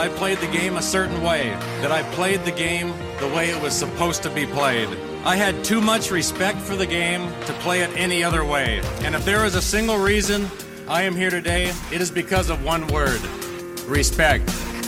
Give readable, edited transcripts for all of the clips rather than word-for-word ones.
I played the game a certain way, that I played the game the way it was supposed to be played. I had too much respect for the game to play it any other way. And if there is a single reason I am here today, it is because of one word: respect.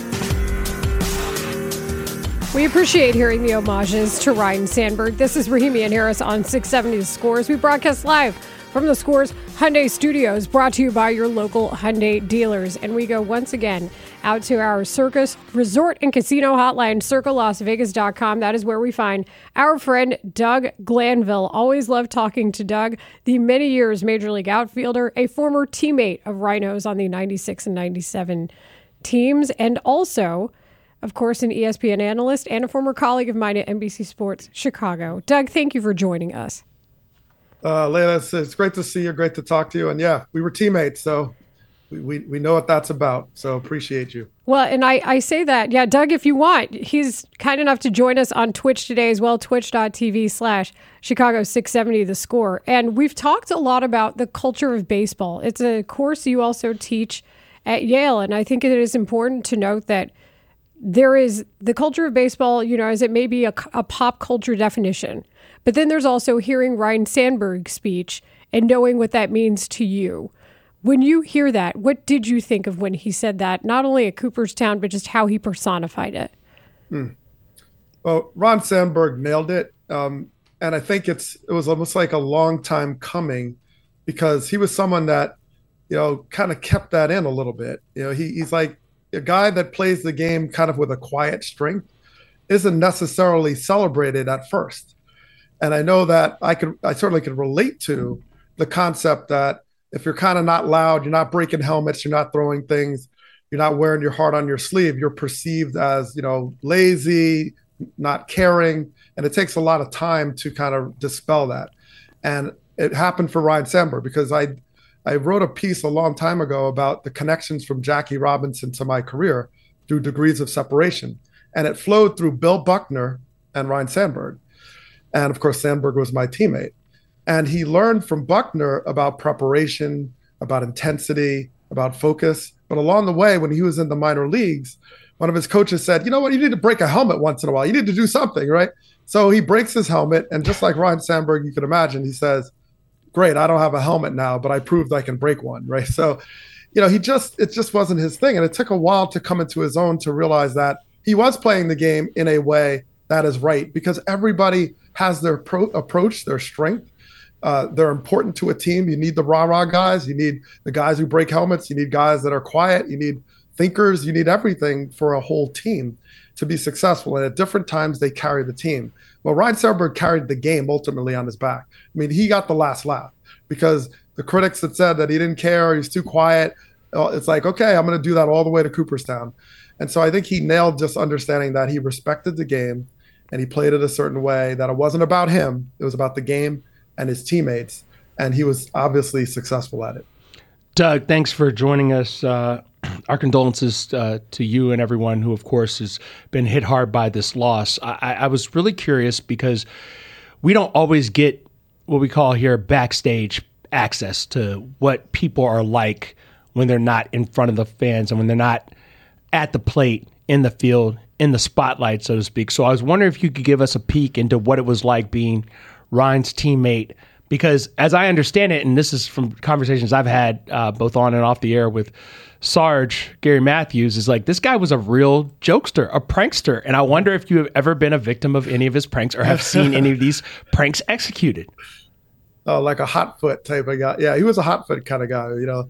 We appreciate hearing the homages to Ryne Sandberg. This is Rahimi and Harris on 670 The Scores. We broadcast live from the Scores Hyundai Studios, brought to you by your local Hyundai dealers. And we go once again out to our Circus Resort and Casino hotline, circalasvegas.com. That is where we find our friend Doug Glanville. Always love talking to Doug, the many years Major League outfielder, a former teammate of Rhinos on the 96 and 97 teams, and also, of course, an ESPN analyst and a former colleague of mine at NBC Sports Chicago. Doug, thank you for joining us. Leila, it's great to see you. Great to talk to you. And yeah, we were teammates, so we know what that's about. So appreciate you. Well, and I say that, yeah, Doug, if you want, he's kind enough to join us on Twitch today as well, twitch.tv/Chicago670 The Score. And we've talked a lot about the culture of baseball. It's a course you also teach at Yale. And I think it is important to note that there is the culture of baseball, you know, as it may be a pop culture definition. But then there's also hearing Ryne Sandberg's speech and knowing what that means to you. When you hear that, what did you think of when he said that, not only at Cooperstown, but just how he personified it? Well, Ryne Sandberg nailed it. And I think it was almost like a long time coming, because he was someone that, you know, kind of kept that in a little bit. You know, he's like a guy that plays the game kind of with a quiet strength, isn't necessarily celebrated at first. And I know that I certainly could relate to the concept that if you're kind of not loud, you're not breaking helmets, you're not throwing things, you're not wearing your heart on your sleeve, you're perceived as, you know, lazy, not caring. And it takes a lot of time to kind of dispel that. And it happened for Ryne Sandberg, because I wrote a piece a long time ago about the connections from Jackie Robinson to my career through degrees of separation. And it flowed through Bill Buckner and Ryne Sandberg. And of course, Sandberg was my teammate. And he learned from Buckner about preparation, about intensity, about focus. But along the way, when he was in the minor leagues, one of his coaches said, you know what, you need to break a helmet once in a while. You need to do something, right? So he breaks his helmet. And just like Ryne Sandberg, you can imagine, he says, great, I don't have a helmet now, but I proved I can break one, right? So, you know, it just wasn't his thing. And it took a while to come into his own to realize that he was playing the game in a way that is right, because everybody has their approach, their strength. They're important to a team. You need the rah-rah guys. You need the guys who break helmets. You need guys that are quiet. You need thinkers. You need everything for a whole team to be successful. And at different times, they carry the team. Well, Ryne Sandberg carried the game ultimately on his back. I mean, he got the last laugh, because the critics that said that he didn't care, he's too quiet, it's like, okay, I'm going to do that all the way to Cooperstown. And so I think he nailed just understanding that he respected the game and he played it a certain way, that it wasn't about him. It was about the game and his teammates. And he was obviously successful at it. Doug, thanks for joining us. Our condolences to you and everyone who, of course, has been hit hard by this loss. I was really curious, because we don't always get what we call here backstage access to what people are like when they're not in front of the fans and when they're not at the plate, in the field, in the spotlight, so to speak. So I was wondering if you could give us a peek into what it was like being Ryne's teammate, because as I understand it, and this is from conversations I've had both on and off the air with Sarge, Gary Matthews, is like, this guy was a real jokester, a prankster. And I wonder if you have ever bbeen a victim of any of his pranks or have seen any of these pranks executed. Oh, like a hot foot type of guy. Yeah, he was a hot foot kind of guy, you know.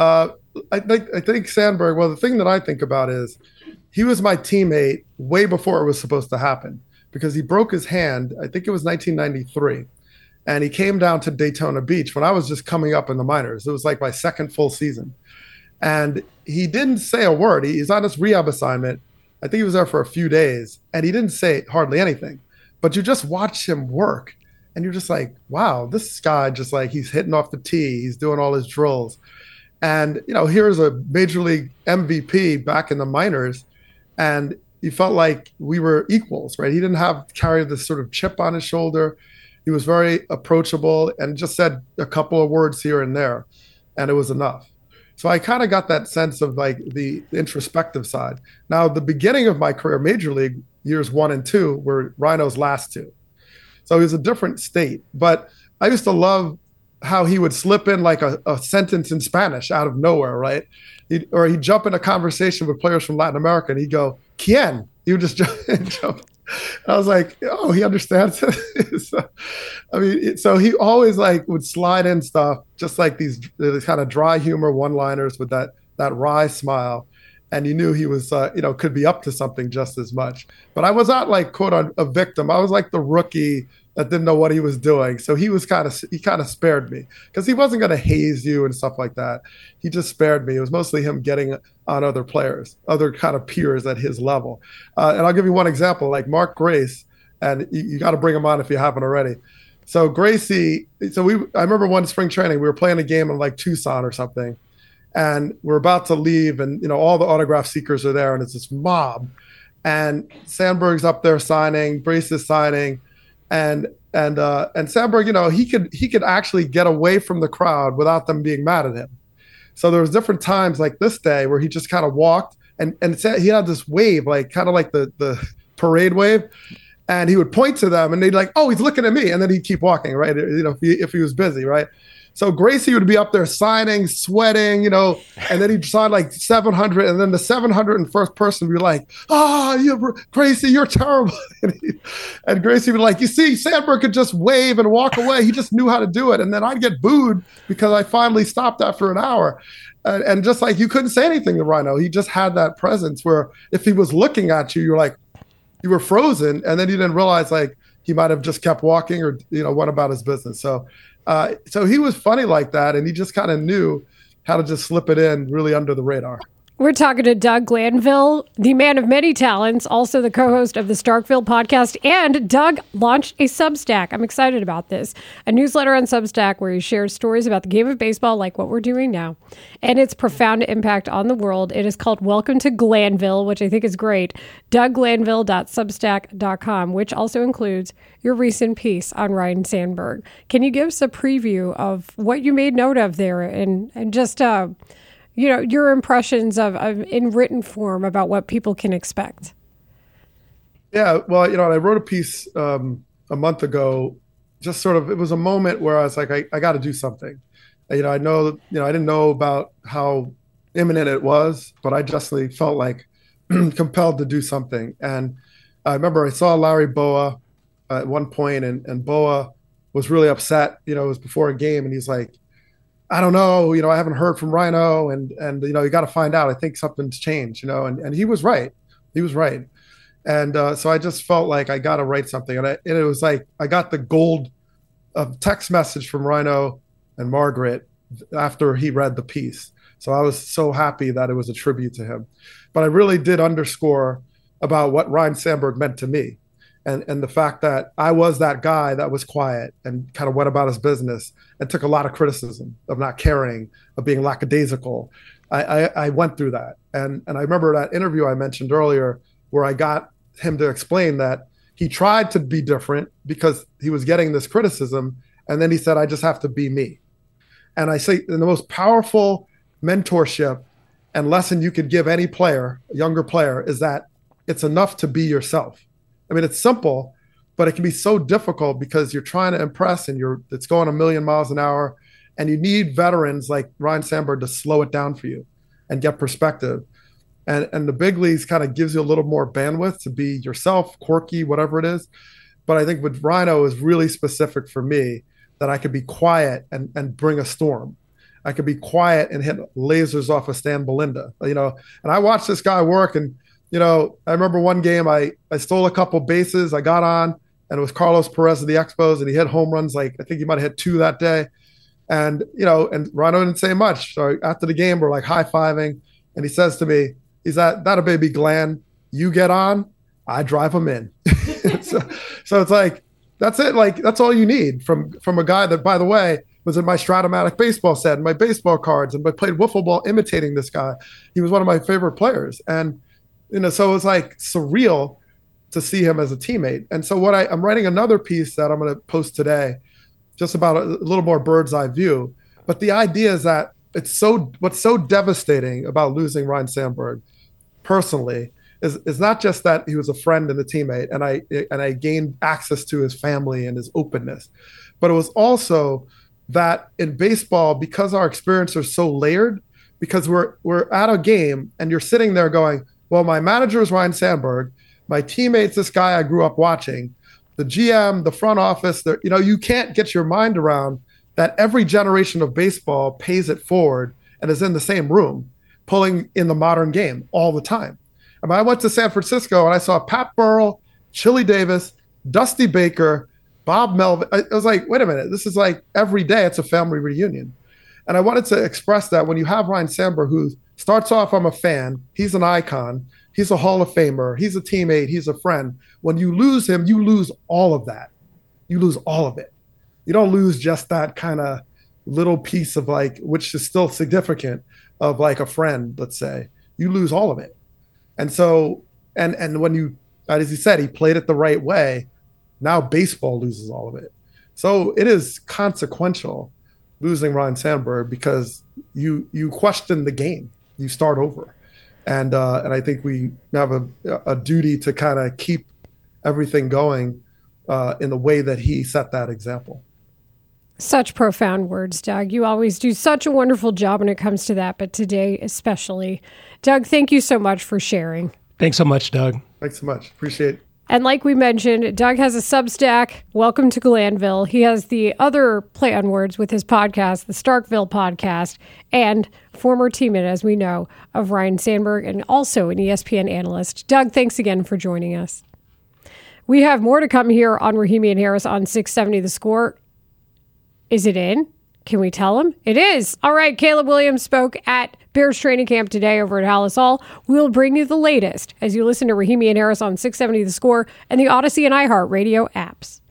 I think Sandberg, well, the thing that I think about is he was my teammate way before it was supposed to happen, because he broke his hand, I think it was 1993. And he came down to Daytona Beach when I was just coming up in the minors. It was like my second full season. And he didn't say a word. He's on his rehab assignment. I think he was there for a few days, and he didn't say hardly anything. But you just watch him work, and you're just like, wow, this guy just like, he's hitting off the tee. He's doing all his drills. And, you know, here's a major league MVP back in the minors, and he felt like we were equals, right? He didn't carry this sort of chip on his shoulder. He was very approachable and just said a couple of words here and there, and it was enough. So I kind of got that sense of like the introspective side. Now, the beginning of my career, Major League, years 1 and 2, were Rhino's last 2. So it was a different state. But I used to love how he would slip in like a sentence in Spanish out of nowhere, right? He'd jump in a conversation with players from Latin America and he'd go, "Quién?" He would just jump. I was like, oh, he understands it. So he always like would slide in stuff, just like these kind of dry humor one-liners with that wry smile. And you knew he was, could be up to something just as much. But I was not like, quote, a victim. I was like the rookie that didn't know what he was doing. So he kind of spared me because he wasn't going to haze you and stuff like that. He just spared me. It was mostly him getting on other players, other kind of peers at his level. And I'll give you one example, like Mark Grace, and you got to bring him on if you haven't already. So Gracie, I remember one spring training, we were playing a game in like Tucson or something. And we're about to leave, and all the autograph seekers are there, and it's this mob. And Sandberg's up there signing, Brace is signing, and Sandberg, he could actually get away from the crowd without them being mad at him. So there was different times like this day where he just kind of walked, and he had this wave, like kind of like the parade wave, and he would point to them, and they'd like, "Oh, he's looking at me," and then he'd keep walking, right? If he was busy, right? So Gracie would be up there signing, sweating, and then he'd sign like 700, and then the 701st person would be like, Gracie, you're terrible. And Gracie would be like, you see, Sandberg could just wave and walk away. He just knew how to do it. And then I'd get booed because I finally stopped after an hour. And just like you couldn't say anything to Rhino. He just had that presence where if he was looking at you, you were frozen, and then you didn't realize like he might have just kept walking or went about his business. So he was funny like that, and he just kind of knew how to just slip it in really under the radar. We're talking to Doug Glanville, the man of many talents, also the co-host of the Starkville podcast. And Doug launched a Substack. I'm excited about this. A newsletter on Substack where he shares stories about the game of baseball like what we're doing now and its profound impact on the world. It is called Welcome to Glanville, which I think is great. DougGlanville.substack.com, which also includes your recent piece on Ryne Sandberg. Can you give us a preview of what you made note of there and just your impressions of in written form about what people can expect? Yeah, well, I wrote a piece a month ago, just sort of, it was a moment where I was like, I got to do something. I didn't know about how imminent it was, but I justly felt like compelled to do something. And I remember I saw Larry Bowa at one point, and Bowa was really upset. It was before a game, and he's like, I don't know, I haven't heard from Rhino, and you got to find out. I think something's changed, and he was right. He was right. And so I just felt like I got to write something. And it was like I got the gold text message from Rhino and Margaret after he read the piece. So I was so happy that it was a tribute to him. But I really did underscore about what Ryne Sandberg meant to me. And the fact that I was that guy that was quiet and kind of went about his business and took a lot of criticism of not caring, of being lackadaisical. I went through that. And I remember that interview I mentioned earlier where I got him to explain that he tried to be different because he was getting this criticism. And then he said, I just have to be me. And I say the most powerful mentorship and lesson you could give any player, a younger player, is that it's enough to be yourself. I mean, it's simple, but it can be so difficult because you're trying to impress and it's going a million miles an hour, and you need veterans like Ryne Sandberg to slow it down for you and get perspective. And the big leagues kind of gives you a little more bandwidth to be yourself, quirky, whatever it is. But I think with Rhino is really specific for me that I could be quiet and bring a storm. I could be quiet and hit lasers off of Stan Belinda, and I watched this guy work, and I remember one game I stole a couple bases. I got on, and it was Carlos Perez of the Expos, and he hit home runs. Like, I think he might have hit 2 that day. And, and Rhino didn't say much. So after the game, we're like high-fiving, and he says to me, he's that a baby Glenn, you get on, I drive him in. so it's like, that's it. Like, that's all you need from a guy that, by the way, was in my Stratomatic baseball set and my baseball cards, and I played wiffle ball imitating this guy. He was one of my favorite players. And, so it was like surreal to see him as a teammate. And so I'm writing another piece that I'm going to post today, just about a little more bird's eye view. But the idea is that what's so devastating about losing Ryan Sandberg personally is not just that he was a friend and a teammate, and I gained access to his family and his openness, but it was also that in baseball, because our experience are so layered, because we're at a game and you're sitting there going, well, my manager is Ryan Sandberg, my teammate's this guy I grew up watching, the GM, the front office, you can't get your mind around that every generation of baseball pays it forward and is in the same room, pulling in the modern game all the time. I mean, I went to San Francisco and I saw Pat Burrell, Chili Davis, Dusty Baker, Bob Melvin. I was like, wait a minute, this is like every day it's a family reunion. And I wanted to express that when you have Ryan Sandberg, who starts off, I'm a fan, he's an icon, he's a Hall of Famer, he's a teammate, he's a friend. When you lose him, you lose all of that. You lose all of it. You don't lose just that kind of little piece of like, which is still significant, of like a friend, let's say. You lose all of it. And so, and when you, as you said, he played it the right way, now baseball loses all of it. So it is consequential losing Ryan Sandberg because you question the game, you start over. And I think we have a duty to kind of keep everything going in the way that he set that example. Such profound words, Doug. You always do such a wonderful job when it comes to that, but today especially. Doug, thank you so much for sharing. Thanks so much, Doug. Thanks so much. Appreciate it. And like we mentioned, Doug has a Substack, Welcome to Glanville. He has the other play on words with his podcast, the Starkville podcast, and former teammate, as we know, of Ryan Sandberg, and also an ESPN analyst. Doug, thanks again for joining us. We have more to come here on Rahimi and Harris on 670 The Score. Is it in? Can we tell him? It is. All right, Caleb Williams spoke at Bears training camp today over at Halas Hall. We'll bring you the latest as you listen to Rahimi and Harris on 670 The Score and the Odyssey and iHeartRadio apps.